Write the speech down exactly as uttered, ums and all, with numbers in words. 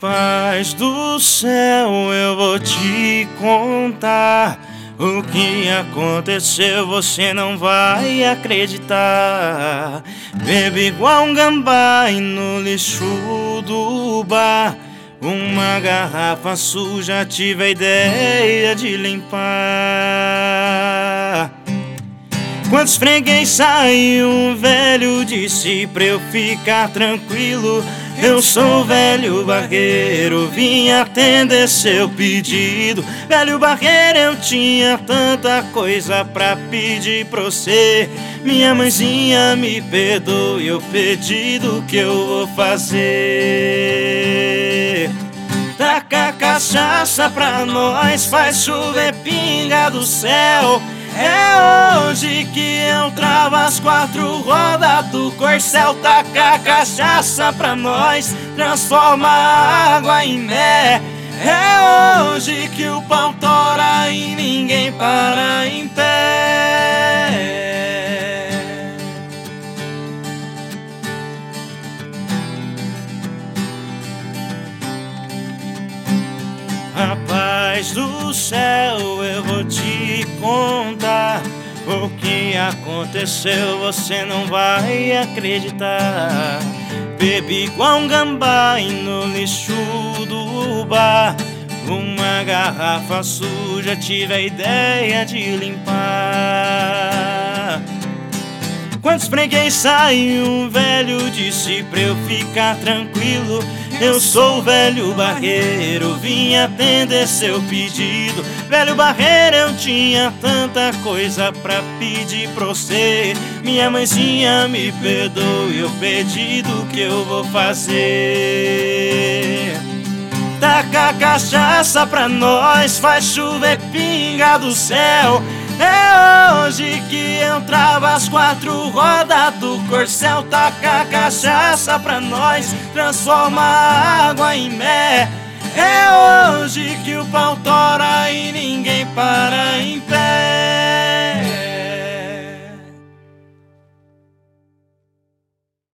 Rapaz do céu, eu vou te contar o que aconteceu, você não vai acreditar. Bebi igual um gambá e no lixo do bar, uma garrafa suja, tive a ideia de limpar. Quando esfreguei saiu um velho, disse pra eu ficar tranquilo. Eu sou velho barreiro, vim atender seu pedido. Velho barreiro, eu tinha tanta coisa pra pedir pra você. Minha mãezinha me perdoe o pedido que eu vou fazer. Taca cachaça pra nós, faz chover pinga do céu. É hoje que eu travo as quatro rodas do corcel. Taca cachaça pra nós, transforma a água em mel. É hoje que o pau tora e ninguém para em pé. Rapaz do céu, eu vou te contar o que aconteceu, você não vai acreditar. Bebi igual um gambá e no lixo do bar, uma garrafa suja, tive a ideia de limpar. Quando esfreguei saiu um velho, disse pra eu ficar tranquilo. Eu sou o velho barreiro, vim atender seu pedido. Velho barreiro, eu tinha tanta coisa pra pedir pra você. Minha mãezinha me perdoe o pedido que eu vou fazer. Taca cachaça pra nós, faz chover pinga do céu. É hoje que eu travo as quatro rodas do corcel. Taca cachaça pra nós, transforma a água em mel. É hoje que o pau tora e ninguém para em pé.